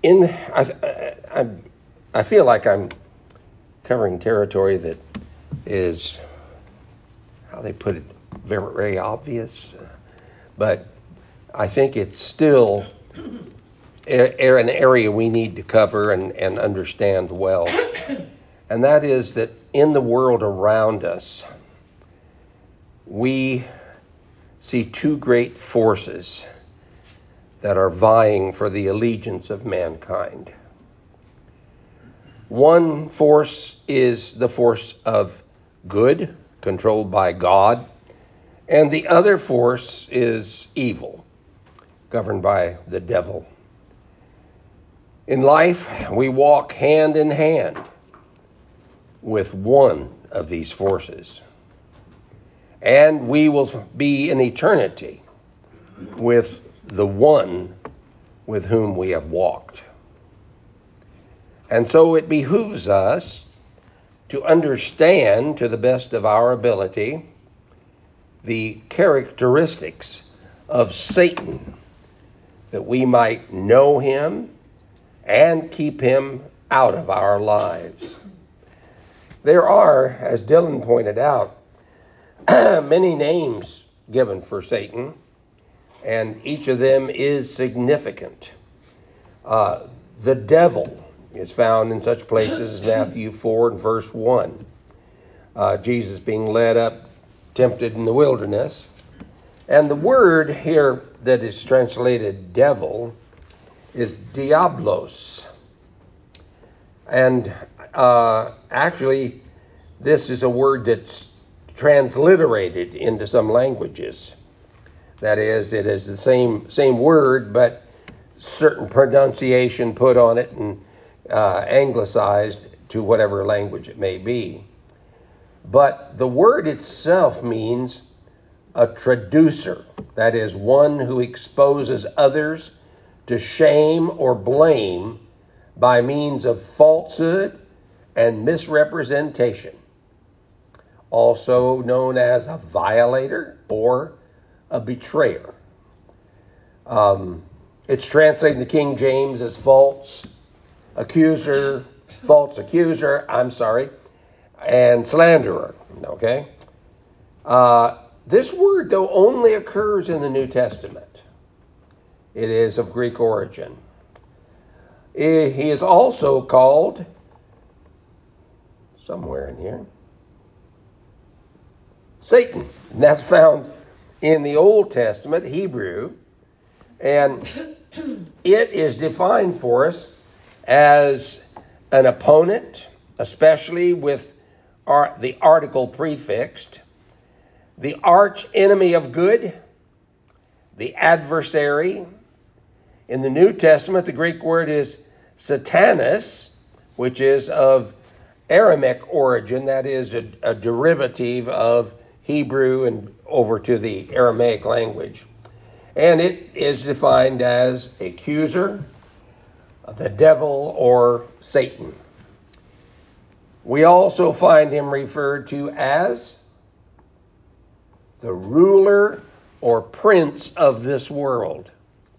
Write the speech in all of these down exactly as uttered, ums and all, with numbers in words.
in I, I, I feel like I'm covering territory that is, how they put it, very, very obvious, but I think it's still a, an area we need to cover and, and understand well. And that is that in the world around us, we see two great forces that are vying for the allegiance of mankind. One force is the force of good, controlled by God, and the other force is evil, governed by the devil. In life, we walk hand in hand with one of these forces, and we will be in eternity with the one with whom we have walked. And so it behooves us to understand, to the best of our ability, the characteristics of Satan, that we might know him and keep him out of our lives. There are, as Dylan pointed out, many names given for Satan, and each of them is significant. Uh, the devil is found in such places as Matthew four and verse one. Uh, Jesus being led up, tempted in the wilderness. And the word here that is translated devil is diablos. And uh, actually, this is a word that's transliterated into some languages. That is, it is the same same word, but certain pronunciation put on it and uh, anglicized to whatever language it may be. But the word itself means a traducer. That is, one who exposes others to shame or blame by means of falsehood and misrepresentation. Also known as a violator or a betrayer. Um, it's translated in the King James as false accuser, false accuser, I'm sorry, and slanderer, okay? Uh, this word, though, only occurs in the New Testament. It is of Greek origin. He is also called, somewhere in here, Satan. And that's found in the Old Testament, Hebrew, and it is defined for us as an opponent, especially with our, the article prefixed, the arch enemy of good, the adversary. In the New Testament, the Greek word is Satanas, which is of Aramaic origin, that is a, a derivative of Hebrew and over to the Aramaic language. And it is defined as accuser, the devil, or Satan. We also find him referred to as the ruler or prince of this world.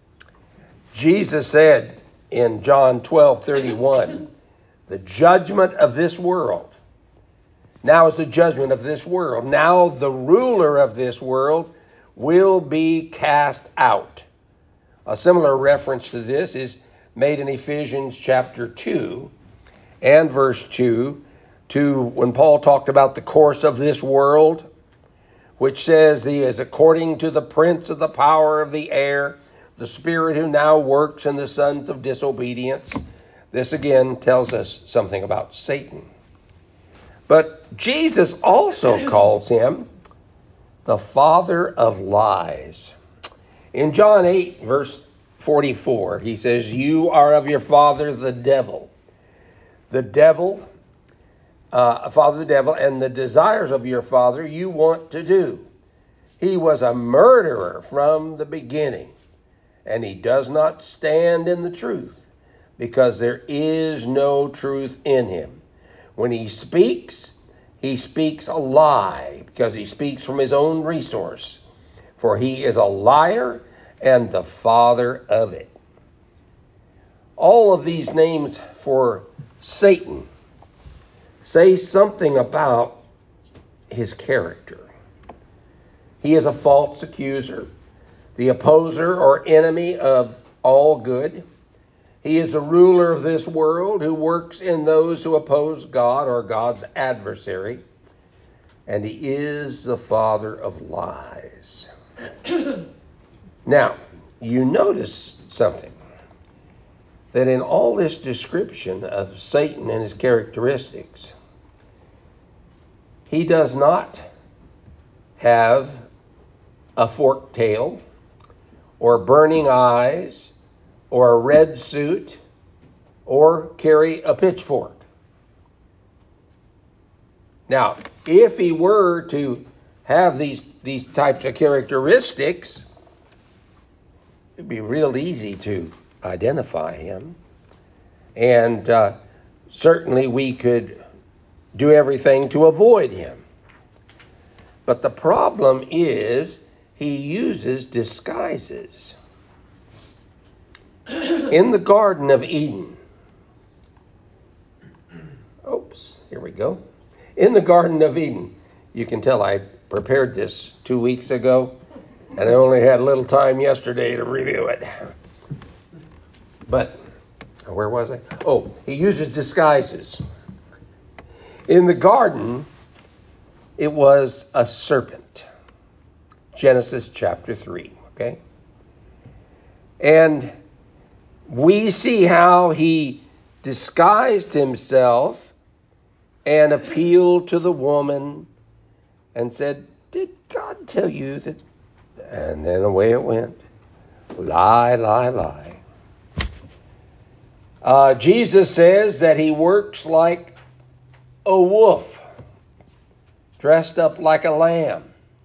Jesus said in John twelve thirty-one, the judgment of this world. Now is the judgment of this world. Now the ruler of this world will be cast out. A similar reference to this is made in Ephesians chapter two and verse two, to when Paul talked about the course of this world, which says he is according to the prince of the power of the air, the spirit who now works in the sons of disobedience. This again tells us something about Satan. But Jesus also calls him the father of lies. In John eight, verse forty-four, he says, you are of your father the devil. The devil, uh, father the devil, and the desires of your father you want to do. He was a murderer from the beginning, and he does not stand in the truth, because there is no truth in him. When he speaks, he speaks a lie, because he speaks from his own resource. For he is a liar and the father of it. all of these names for Satan say something about his character. He is a false accuser, the opposer or enemy of all good. He is a ruler of this world who works in those who oppose God or God's adversary. And he is the father of lies. Now, you notice something. That in all this description of Satan and his characteristics, he does not have a forked tail or burning eyes or a red suit or carry a pitchfork. Now, if he were to have these, these types of characteristics, it'd be real easy to identify him. And uh, certainly we could do everything to avoid him. But the problem is he uses disguises. In the Garden of Eden, oops, here we go. In the Garden of Eden, you can tell I prepared this two weeks ago, and I only had a little time yesterday to review it. But where was I? Oh, he uses disguises. In the garden, it was a serpent. Genesis chapter three, okay? And we see how he disguised himself and appealed to the woman and said, "Did God tell you that?" And then away it went. Lie, lie, lie. Uh, Jesus says that he works like a wolf, dressed up like a lamb.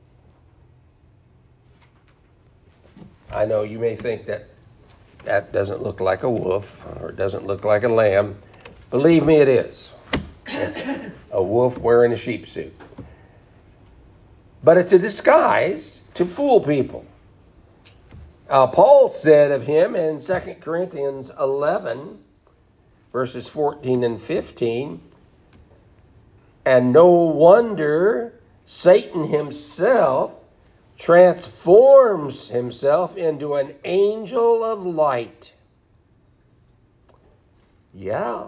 I know you may think that that doesn't look like a wolf or it doesn't look like a lamb. Believe me, it is. It's a wolf wearing a sheep suit. But it's a disguise to fool people. Uh, Paul said of him in Second Corinthians eleven, verses fourteen and fifteen, and no wonder Satan himself transforms himself into an angel of light. Yeah.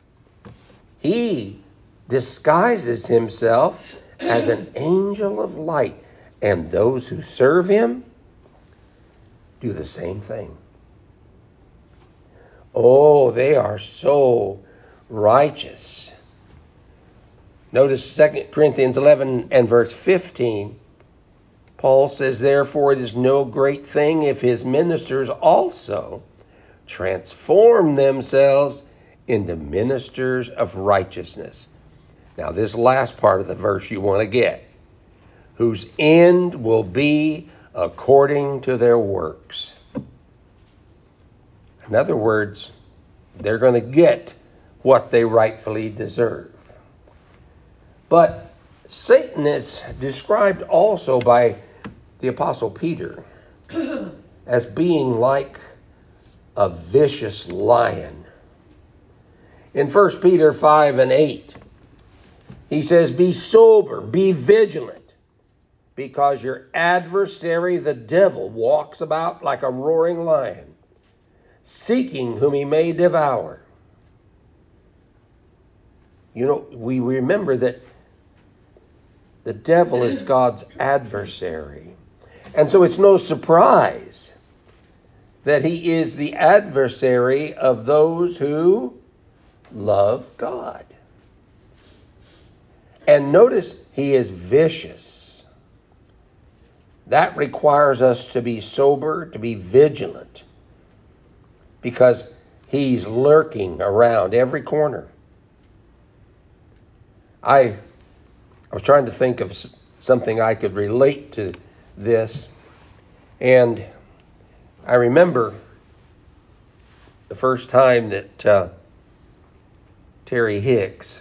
He disguises himself as an angel of light. And those who serve him do the same thing. Oh, they are so righteous. Notice Second Corinthians eleven and verse fifteen. Paul says, therefore it is no great thing if his ministers also transform themselves into ministers of righteousness. Now this last part of the verse you want to get. Whose end will be according to their works. In other words, they're going to get what they rightfully deserve. But Satan is described also by the Apostle Peter as being like a vicious lion. In First Peter five and eight, he says, be sober, be vigilant, because your adversary, the devil, walks about like a roaring lion, seeking whom he may devour. You know, we remember that the devil is God's adversary. And so it's no surprise that he is the adversary of those who love God. And notice he is vicious. That requires us to be sober, to be vigilant, because he's lurking around every corner. I, I was trying to think of something I could relate to this, and I remember the first time that uh, Terry Hicks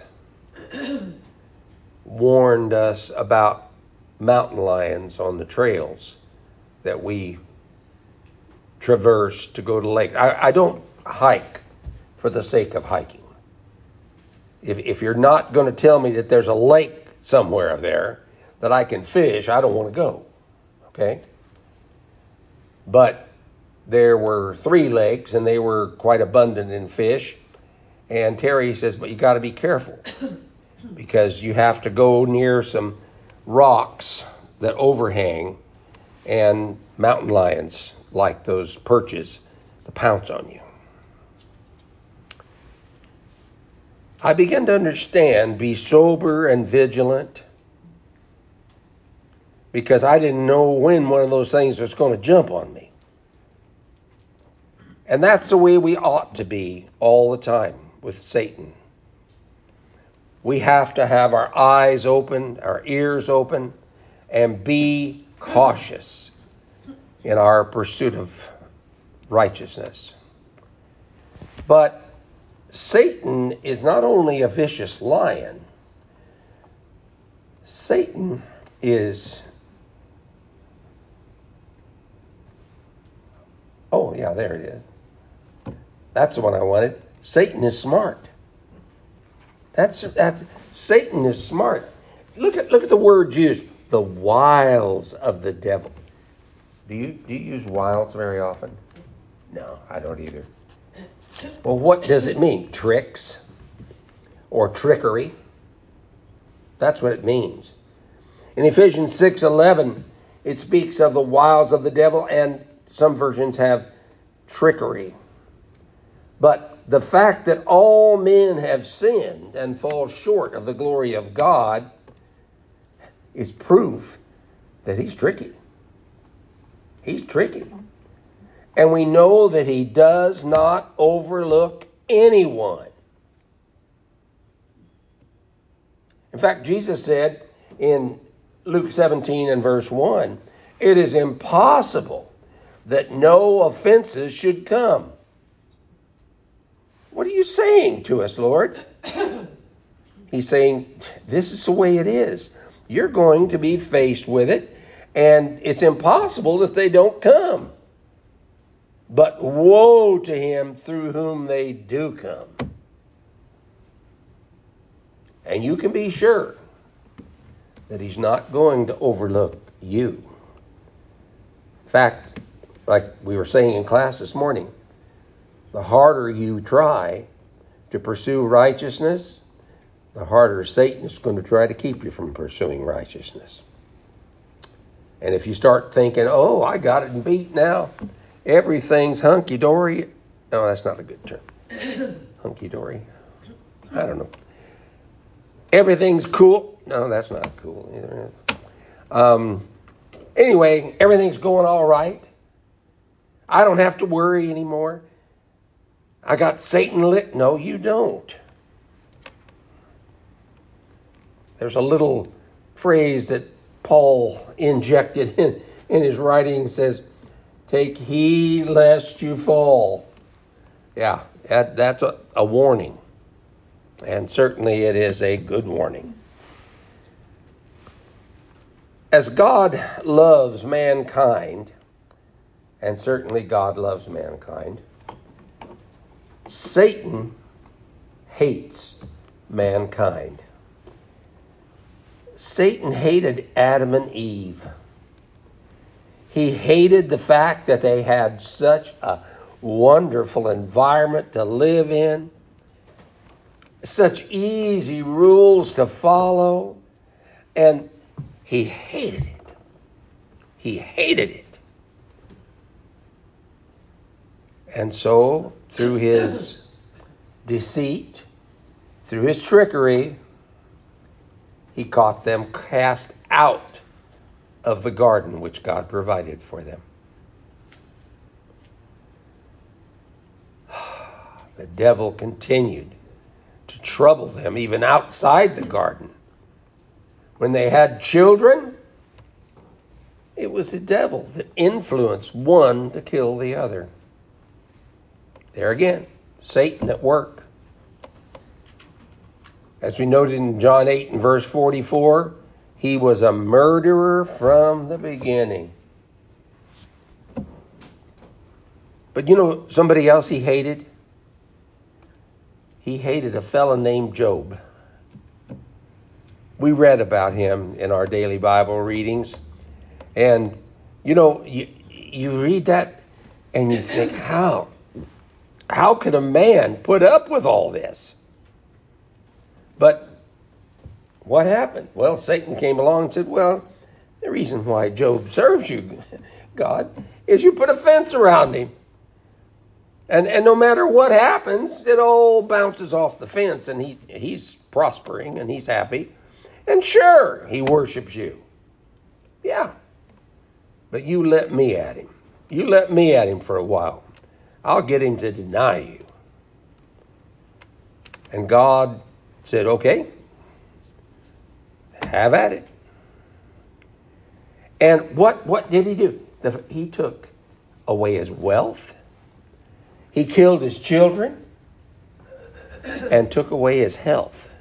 warned us about mountain lions on the trails that we traverse to go to lake. I, I don't hike for the sake of hiking. If, if you're not going to tell me that there's a lake somewhere there that I can fish, I don't want to go. Okay? But there were three lakes, and they were quite abundant in fish. And Terry says, but you got to be careful, because you have to go near some rocks that overhang, and mountain lions, like those perches, to pounce on you. I began to understand, be sober and vigilant, because I didn't know when one of those things was going to jump on me. And that's the way we ought to be all the time with Satan. We have to have our eyes open, our ears open, and be cautious in our pursuit of righteousness. But Satan is not only a vicious lion. Satan is... Oh, yeah, there it is. That's the one I wanted. Satan is smart. That's that's Satan is smart. Look at look at the word used. The wiles of the devil. Do you do you use wiles very often? No, I don't either. Well, what does it mean? Tricks or trickery? That's what it means. In Ephesians six eleven, it speaks of the wiles of the devil, and some versions have trickery. But the fact that all men have sinned and fall short of the glory of God is proof that he's tricky. He's tricky. And we know that he does not overlook anyone. In fact, Jesus said in Luke seventeen and verse one, it is impossible that no offenses should come. What are you saying to us, Lord? He's saying, this is the way it is. You're going to be faced with it, and it's impossible that they don't come. But woe to him through whom they do come. And you can be sure that he's not going to overlook you. In fact, like we were saying in class this morning, the harder you try to pursue righteousness, the harder Satan is going to try to keep you from pursuing righteousness. And if you start thinking, oh, I got it beat now, everything's hunky-dory. No, that's not a good term. Hunky-dory. I don't know. Everything's cool. No, that's not cool either. Um, anyway, everything's going all right. I don't have to worry anymore. I got Satan lit. No, you don't. There's a little phrase that Paul injected in, in his writing. Says, take heed lest you fall. Yeah, that, that's a, a warning. And certainly it is a good warning. As God loves mankind, and certainly God loves mankind, Satan hates mankind. Satan hated Adam and Eve. He hated the fact that they had such a wonderful environment to live in, such easy rules to follow, and he hated it. He hated it. And so, through his deceit, through his trickery, he caught them cast out of the garden which God provided for them. The devil continued to trouble them even outside the garden. When they had children, it was the devil that influenced one to kill the other. There again, Satan at work. As we noted in John eight and verse forty-four, he was a murderer from the beginning. But you know somebody else he hated? he hated a fellow named Job. We read about him in our daily Bible readings. And, you know, you, you read that and you think, how? How could a man put up with all this? But what happened? Well, Satan came along and said, well, the reason why Job serves you, God, is you put a fence around him. And and no matter what happens, it all bounces off the fence, and he he's prospering and he's happy. And sure, he worships you. Yeah. But you let me at him. You let me at him for a while. I'll get him to deny you. And God said, okay, have at it. And what, what did he do? He took away his wealth. He killed his children and took away his health.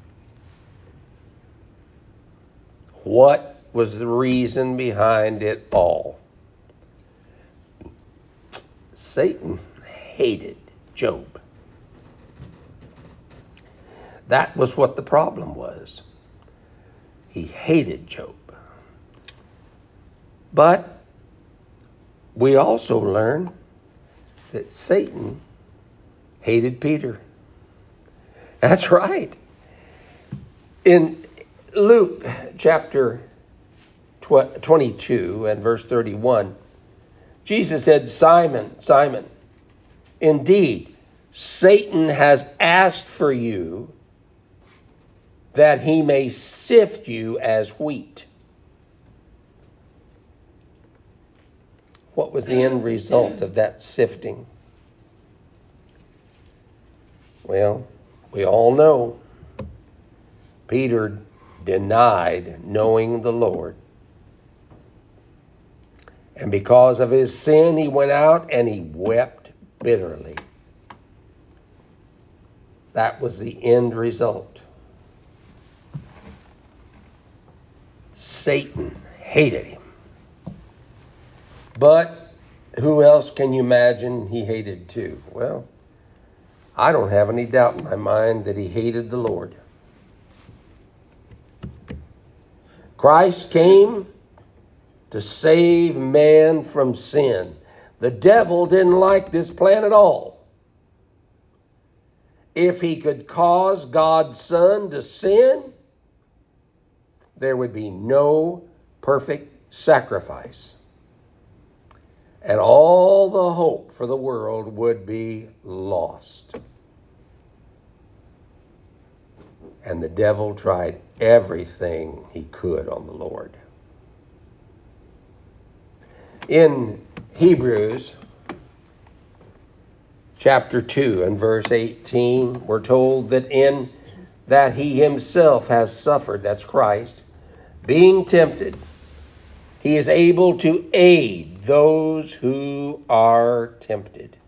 What was the reason behind it all? Satan hated Job. That was what the problem was. He hated Job. But we also learn that Satan hated Peter. That's right. In Luke chapter twenty-two and verse thirty-one, Jesus said, Simon, Simon, indeed, Satan has asked for you that he may sift you as wheat. What was the end result of that sifting? Well, we all know Peter denied knowing the Lord. And because of his sin, he went out and he wept bitterly. That was the end result. Satan hated him. But who else can you imagine he hated too? Well, I don't have any doubt in my mind that he hated the Lord. Christ came to save man from sin. The devil didn't like this plan at all. If he could cause God's Son to sin, there would be no perfect sacrifice. And all the hope for the world would be lost. And the devil tried everything he could on the Lord. In Hebrews chapter two and verse eighteen, we're told that in that he himself has suffered, that's Christ, being tempted, he is able to aid those who are tempted.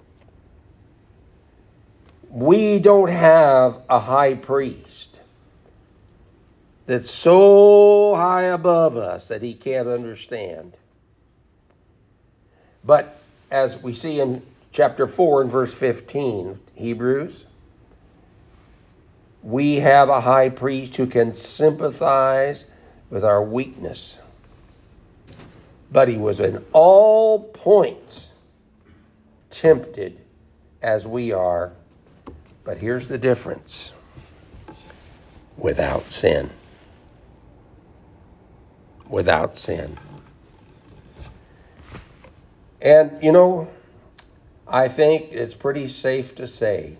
We don't have a high priest that's so high above us that he can't understand. But as we see in chapter four and verse fifteen, Hebrews, we have a high priest who can sympathize with our weakness. But he was in all points tempted as we are. But here's the difference. Without sin. Without sin. And, you know, I think it's pretty safe to say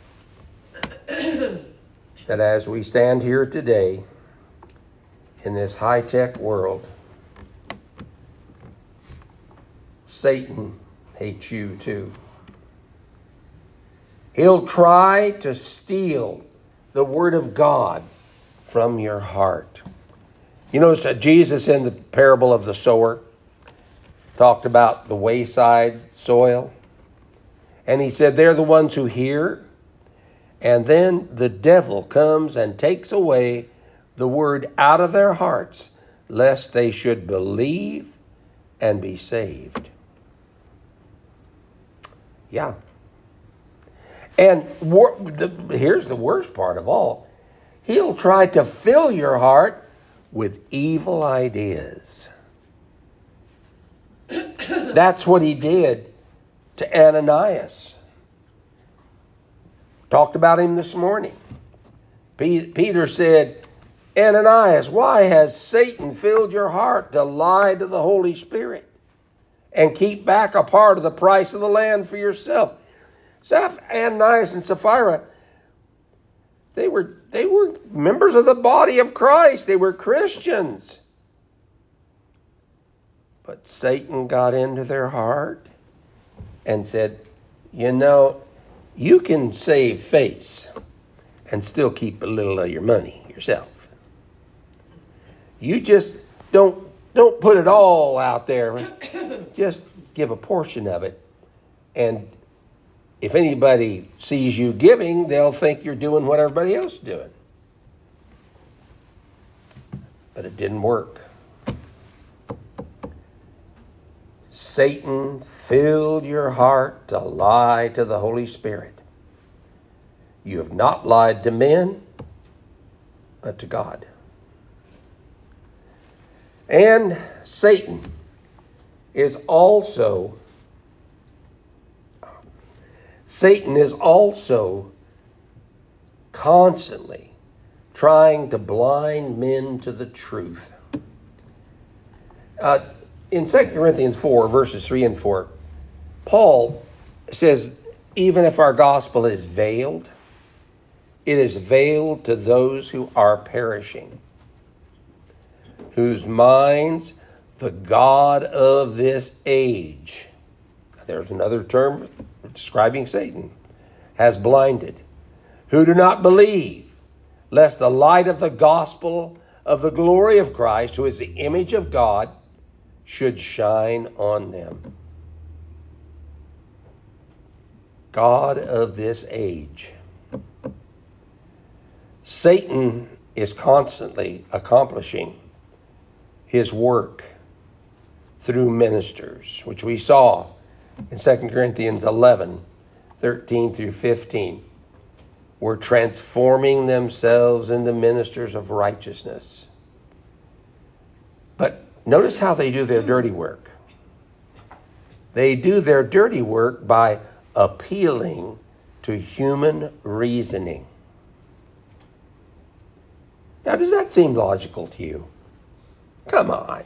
that as we stand here today in this high-tech world, Satan hates you too. He'll try to steal the Word of God from your heart. You know, Jesus in the parable of the sower talked about the wayside soil. And he said they're the ones who hear. And then the devil comes and takes away the Word out of their hearts, lest they should believe and be saved. Yeah. And wor- the, here's the worst part of all. He'll try to fill your heart with evil ideas. That's what he did to Ananias. Talked about him this morning. P- Peter said, Ananias, why has Satan filled your heart to lie to the Holy Spirit and keep back a part of the price of the land for yourself? So Ananias and Sapphira, they were they were members of the body of Christ. They were Christians. But Satan got into their heart and said, you know, you can save face and still keep a little of your money yourself. You just don't don't put it all out there. Just give a portion of it. And if anybody sees you giving, they'll think you're doing what everybody else is doing. But it didn't work. Satan filled your heart to lie to the Holy Spirit. You have not lied to men, but to God. And Satan is also Satan is also constantly trying to blind men to the truth. Uh, in Second Corinthians four, verses three and four, Paul says, even if our gospel is veiled, it is veiled to those who are perishing, whose minds the God of this age, there's another term describing Satan, has blinded, who do not believe, lest the light of the gospel of the glory of Christ, who is the image of God, should shine on them. God of this age. Satan is constantly accomplishing his work through ministers, which we saw in Second Corinthians eleven, thirteen through fifteen. Were transforming themselves into ministers of righteousness. But notice how they do their dirty work. They do their dirty work by appealing to human reasoning. Now, does that seem logical to you? Come on.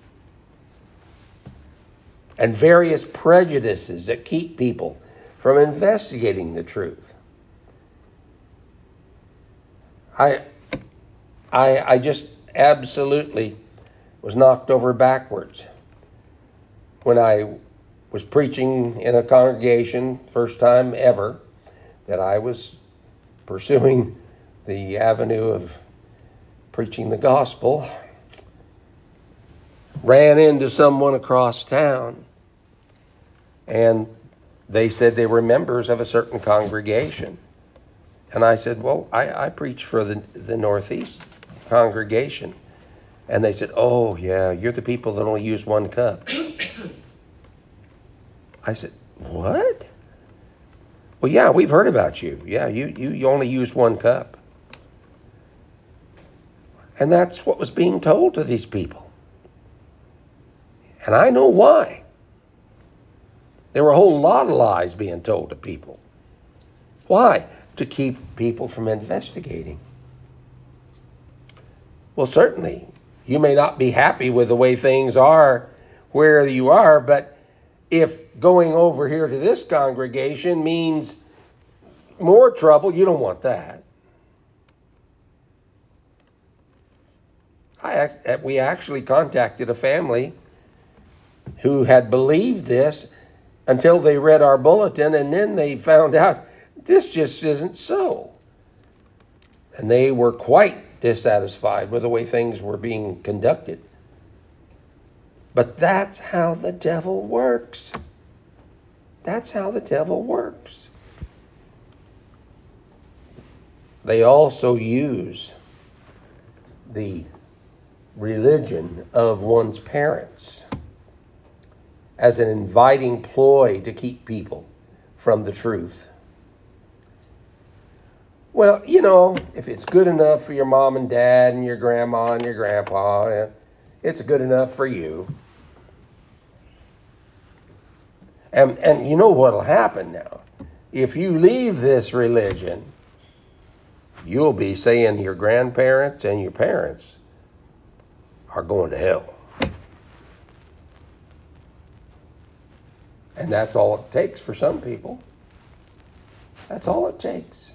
And various prejudices that keep people from investigating the truth. I, I, I just absolutely was knocked over backwards when I was preaching in a congregation, first time ever, that I was pursuing the avenue of preaching the gospel. Ran into someone across town, and they said they were members of a certain congregation. And I said, well, I, I preach for the, the Northeast congregation. And they said, oh, yeah, you're the people that only use one cup. I said, what? Well, yeah, we've heard about you. Yeah, you, you, you only use one cup. And that's what was being told to these people. And I know why. There were a whole lot of lies being told to people. Why? To keep people from investigating. Well, certainly, you may not be happy with the way things are where you are, but if going over here to this congregation means more trouble, you don't want that. I, we actually contacted a family who had believed this until they read our bulletin, and then they found out this just isn't so. And they were quite dissatisfied with the way things were being conducted. But that's how the devil works. That's how the devil works. They also use the religion of one's parents as an inviting ploy to keep people from the truth. Well, you know, if it's good enough for your mom and dad and your grandma and your grandpa, it's good enough for you. And and you know what'll happen now? If you leave this religion, you'll be saying your grandparents and your parents are going to hell. And that's all it takes for some people. That's all it takes.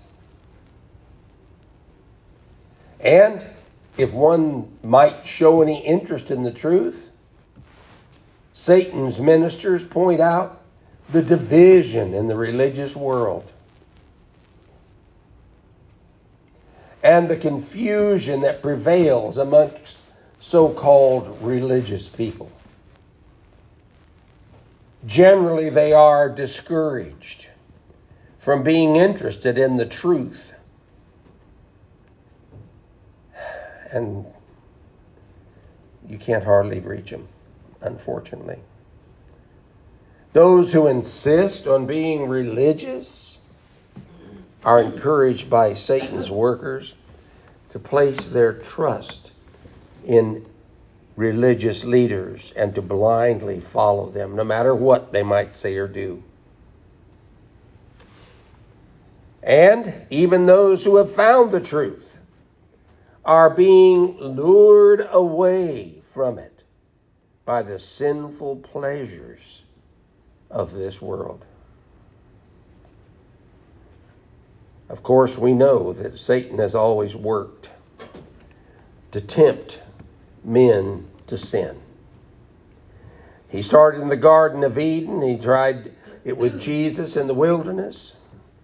And if one might show any interest in the truth, Satan's ministers point out the division in the religious world and the confusion that prevails amongst so-called religious people. Generally, they are discouraged from being interested in the truth. And you can't hardly reach them, unfortunately. Those who insist on being religious are encouraged by Satan's workers to place their trust in religious leaders and to blindly follow them, no matter what they might say or do. And even those who have found the truth are being lured away from it by the sinful pleasures of this world. Of course, we know that Satan has always worked to tempt men to sin. He started in the Garden of Eden. He tried it with Jesus in the wilderness.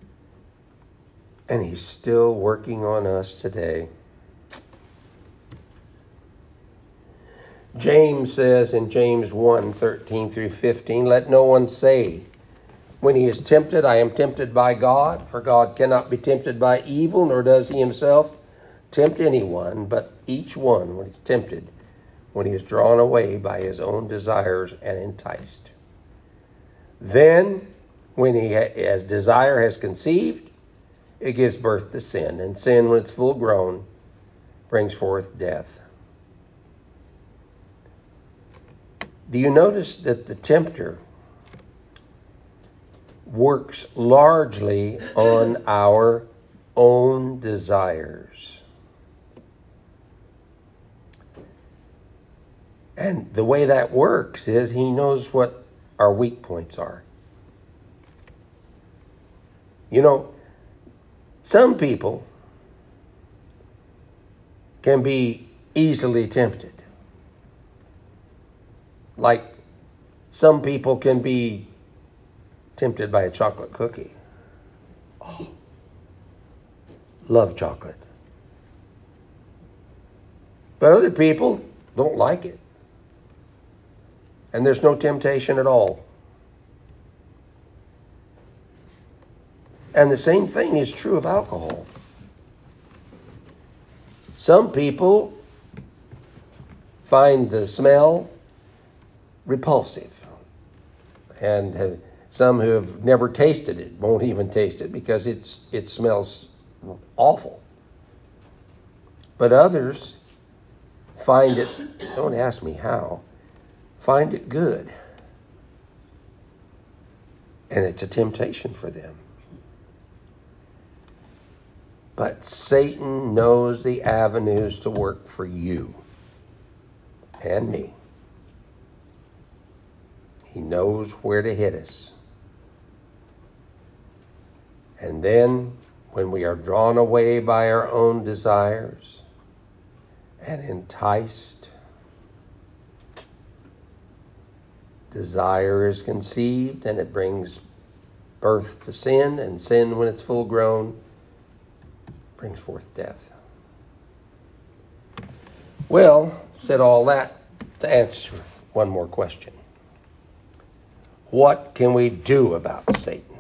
And he's still working on us today. James says in James one, thirteen through fifteen, let no one say when he is tempted, I am tempted by God, for God cannot be tempted by evil, nor does he himself tempt anyone, but each one, when he's tempted, when he is drawn away by his own desires and enticed. Then, when he as desire has conceived, it gives birth to sin, and sin, when it's full grown, brings forth death. Do you notice that the tempter works largely on our own desires? And the way that works is he knows what our weak points are. You know, some people can be easily tempted. Like some people can be tempted by a chocolate cookie. Oh, love chocolate. But other people don't like it. And there's no temptation at all. And the same thing is true of alcohol. Some people find the smell repulsive. And have, some who have never tasted it won't even taste it because it's it smells awful. But others find it, don't ask me how, find it good. And it's a temptation for them. But Satan knows the avenues to work for you and me. He knows where to hit us. And then, when we are drawn away by our own desires and enticed, desire is conceived and it brings birth to sin, and sin, when it's full grown, brings forth death. Well, said all that to answer one more question. What can we do about Satan?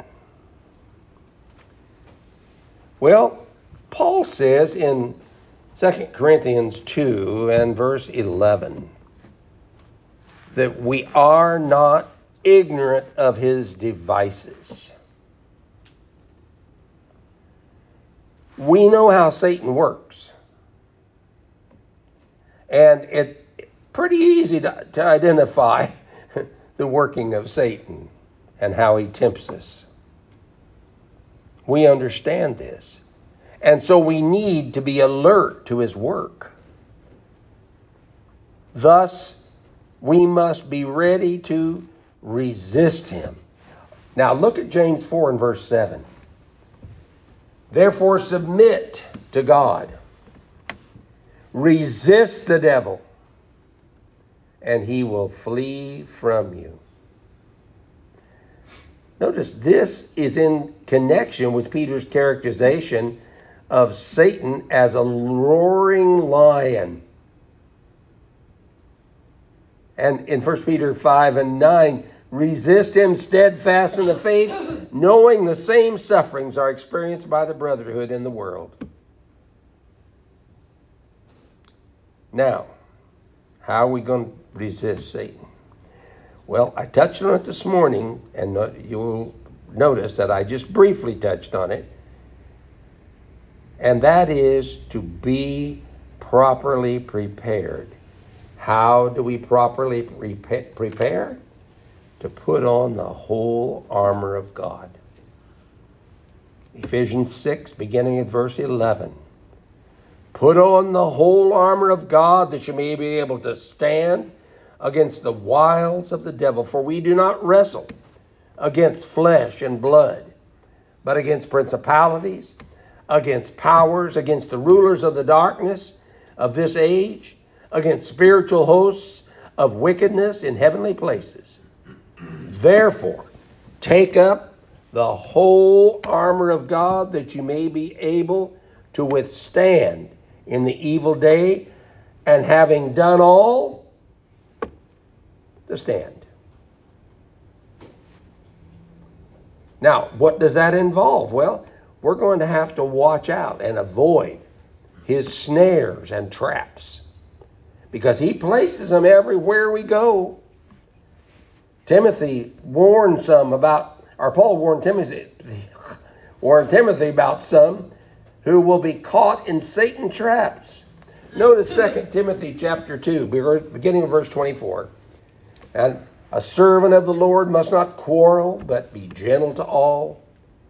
Well, Paul says in Second Corinthians two and verse eleven that we are not ignorant of his devices. we know how Satan works. And it's pretty easy to, to identify the working of Satan and how he tempts us. We understand this. And so we need to be alert to his work. Thus, we must be ready to resist him. Now look at James four and verse seven. Therefore submit to God. Resist the devil, and he will flee from you. Notice this is in connection with Peter's characterization of Satan as a roaring lion. And in First Peter five and nine, resist him steadfast in the faith, knowing the same sufferings are experienced by the brotherhood in the world. Now, how are we going to resist Satan? Well, I touched on it this morning, and you'll notice that I just briefly touched on it. And that is to be properly prepared. How do we properly prepare? To put on the whole armor of God. Ephesians six, beginning at verse eleven. Put on the whole armor of God that you may be able to stand against the wiles of the devil. For we do not wrestle against flesh and blood, but against principalities, against powers, against the rulers of the darkness of this age, against spiritual hosts of wickedness in heavenly places. Therefore, take up the whole armor of God that you may be able to withstand in the evil day, and having done all, to stand. Now, what does that involve? Well, we're going to have to watch out and avoid his snares and traps, because he places them everywhere we go. Timothy warned some about, or Paul warned Timothy, warned Timothy about some who will be caught in Satan's traps. Notice Second Timothy chapter two, beginning of verse twenty-four. And a servant of the Lord must not quarrel, but be gentle to all,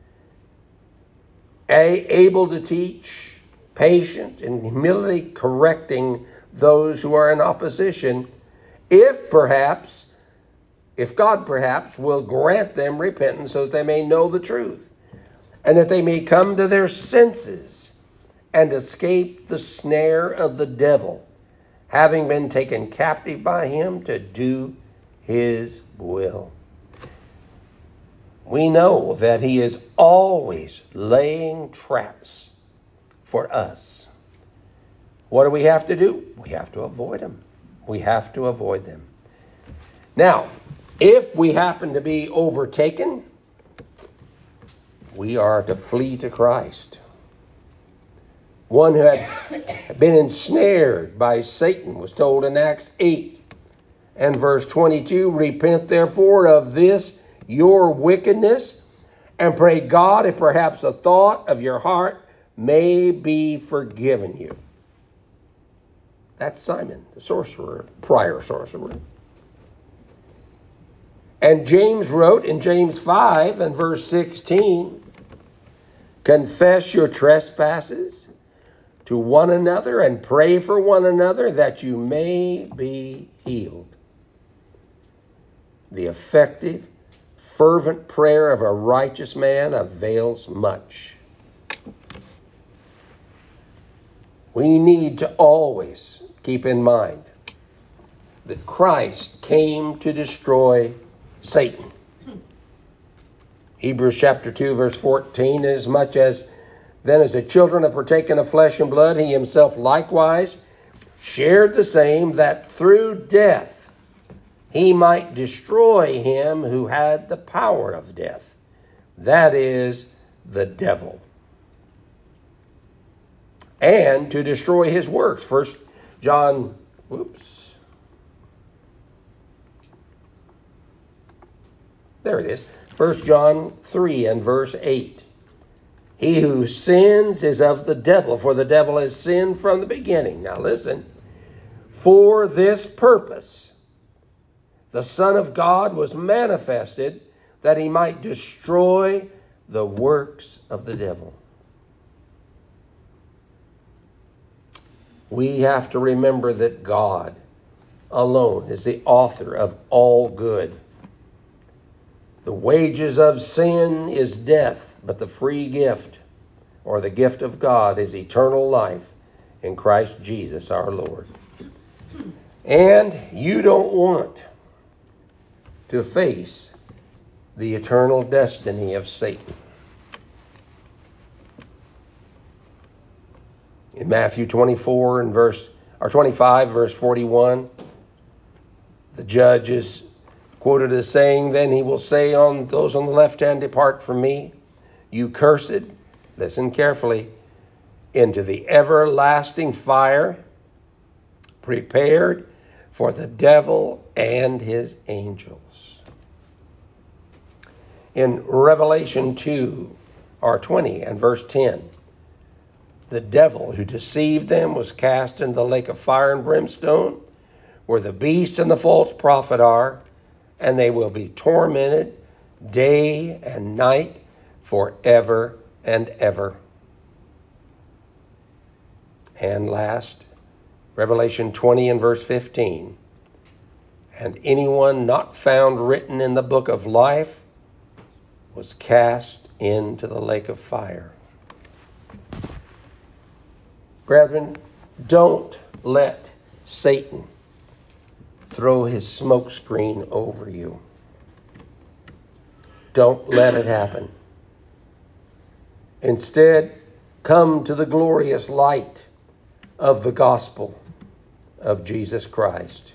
a, able to teach, patient, in humility correcting those who are in opposition, if perhaps, if God perhaps will grant them repentance so that they may know the truth, and that they may come to their senses and escape the snare of the devil, having been taken captive by him to do his will. We know that he is always laying traps for us. What do we have to do? We have to avoid them. We have to avoid them. Now, if we happen to be overtaken, we are to flee to Christ. One who had been ensnared by Satan was told in Acts eight and verse twenty-two, repent therefore of this your wickedness, and pray God if perhaps a thought of your heart may be forgiven you. That's Simon, the sorcerer, prior sorcerer. And James wrote in James five and verse sixteen, confess your trespasses to one another and pray for one another that you may be healed. The effective, fervent prayer of a righteous man avails much. We need to always keep in mind that Christ came to destroy Satan. Hebrews chapter two, verse fourteen, as much as then as the children have partaken of flesh and blood, he himself likewise shared the same, that through death he might destroy him who had the power of death, that is, the devil, and to destroy his works. First John, whoops, there it is. First John three and verse eight. He who sins is of the devil, for the devil has sinned from the beginning. Now listen. For this purpose, the Son of God was manifested that he might destroy the works of the devil. We have to remember that God alone is the author of all good. The wages of sin is death, but the free gift, or the gift of God, is eternal life in Christ Jesus our Lord. And you don't want to face the eternal destiny of Satan. In Matthew twenty-four and verse or twenty-five, verse forty-one, the judge is quoted as saying, "Then he will say on those on the left hand, depart from me, you cursed," listen carefully, "into the everlasting fire, prepared for the devil and his angels." In Revelation two or twenty and verse ten, the devil who deceived them was cast into the lake of fire and brimstone, where the beast and the false prophet are, and they will be tormented day and night forever and ever. And last, Revelation twenty and verse fifteen, "And anyone not found written in the book of life was cast into the lake of fire." Brethren, don't let Satan throw his smoke screen over you. Don't let it happen. Instead, come to the glorious light of the gospel of Jesus Christ.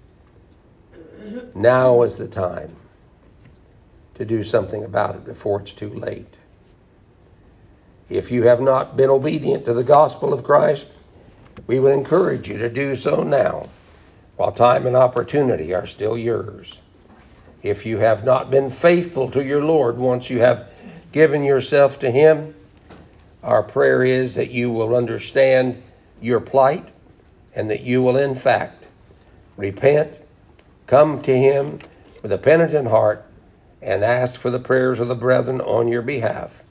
Now is the time to do something about it before it's too late. If you have not been obedient to the gospel of Christ, we would encourage you to do so now, while time and opportunity are still yours. If you have not been faithful to your Lord once you have given yourself to him, our prayer is that you will understand your plight and that you will, in fact, repent, come to him with a penitent heart, and ask for the prayers of the brethren on your behalf.